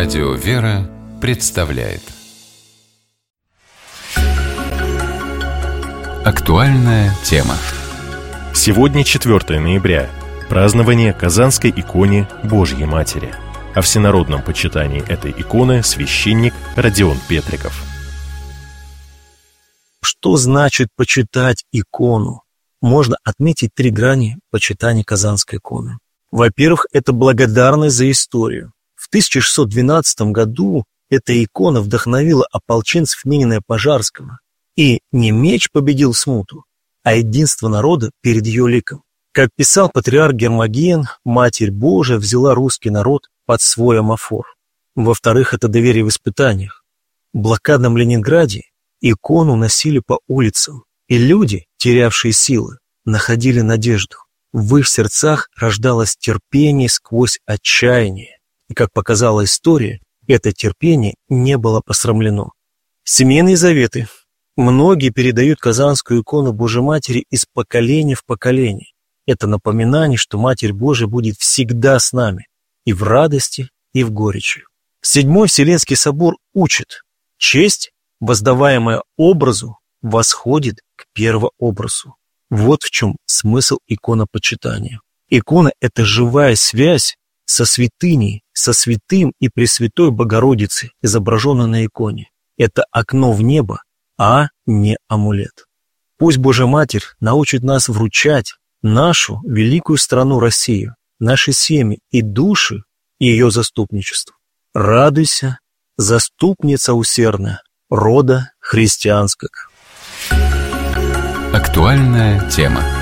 Радио «Вера» представляет актуальная тема. Сегодня 4 ноября. Празднование Казанской иконе Божьей Матери. О всенародном почитании этой иконы священник Родион Петриков. Что значит почитать икону? Можно отметить 3 грани почитания Казанской иконы. Во-первых, это благодарность за историю. В 1612 году эта икона вдохновила ополченцев Минина Пожарского. И не меч победил смуту, а единство народа перед ее ликом. Как писал патриарх Гермоген, Матерь Божия взяла русский народ под свой амофор. Во-вторых, это доверие в испытаниях. В блокадном Ленинграде икону носили по улицам, и люди, терявшие силы, находили надежду. В их сердцах рождалось терпение сквозь отчаяние. И, как показала история, это терпение не было посрамлено. Семейные заветы. Многие передают Казанскую икону Божьей Матери из поколения в поколение. Это напоминание, что Матерь Божия будет всегда с нами, и в радости, и в горечи. Седьмой Вселенский собор учит: честь, воздаваемая образу, восходит к первообразу. Вот в чем смысл иконопочитания. Икона – это живая связь со святыней, со святым и пресвятой Богородицей, изображенной на иконе. Это окно в небо, а не амулет. Пусть Божья Матерь научит нас вручать нашу великую страну Россию, наши семьи и души ее заступничеству. Радуйся, заступница усердная рода христианского. Актуальная тема.